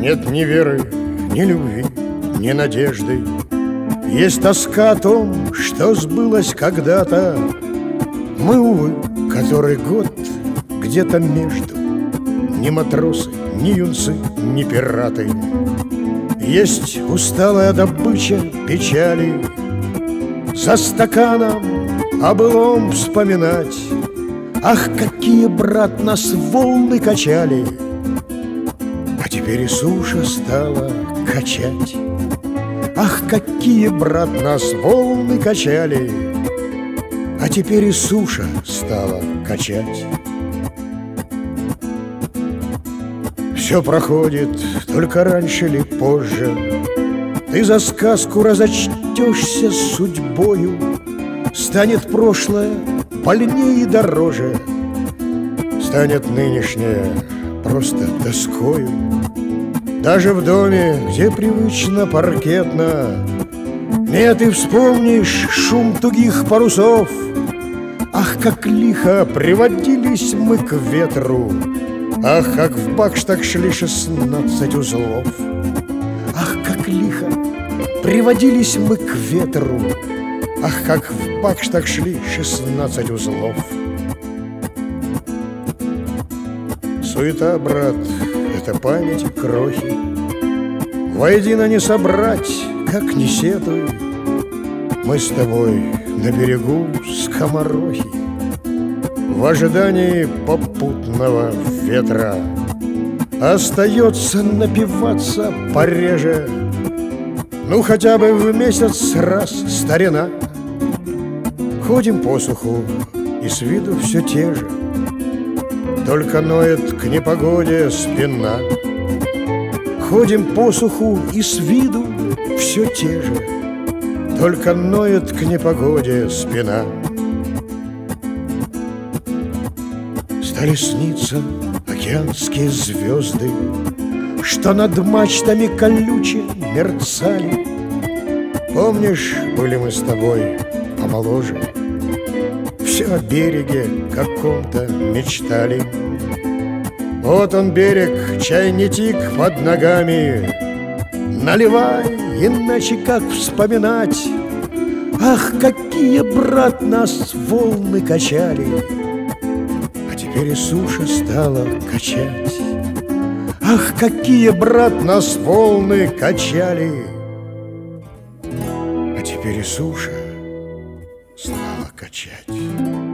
Нет ни веры, ни любви, ни надежды. Есть тоска о том, что сбылось когда-то. Мы, увы, который год где-то между. Ни матросы, ни юнцы, ни пираты. Есть усталая добыча печали. За стаканом о былом вспоминать. Ах, какие, брат, нас волны качали! А теперь и суша стала качать. Ах, какие, брат, нас волны качали! А теперь и суша стала качать. Все проходит, только раньше или позже. Ты за сказку разочтешься с судьбою. Станет прошлое больнее и дороже. Станет нынешнее просто тоскою. Даже в доме, где привычно паркетно, нет, и вспомнишь шум тугих парусов. Ах, как лихо приводились мы к ветру! Ах, как в бакштаг шли 16 узлов! Ах, как лихо приводились мы к ветру! Ах, как в бакштаг шли 16 узлов! Суета, брат, это память и крохи. Воедино не собрать, как не сетуй. Мы с тобой на берегу скоморохи, в ожидании попутного ветра. Остается напиваться пореже, ну хотя бы в месяц раз, старина. Ходим по суху, и с виду все те же, только ноет к непогоде спина. Ходим по суху, и с виду все те же, только ноет к непогоде спина. Стали сниться океанские звезды, что над мачтами колюче мерцали. Помнишь, были мы с тобой помоложе, все о береге каком-то мечтали. Вот он берег, чай не тик под ногами. Наливай, иначе как вспоминать. Ах, какие, брат, нас волны качали! А теперь и суша стала качать. Ах, какие, брат, нас волны качали! А теперь и суша стала качать.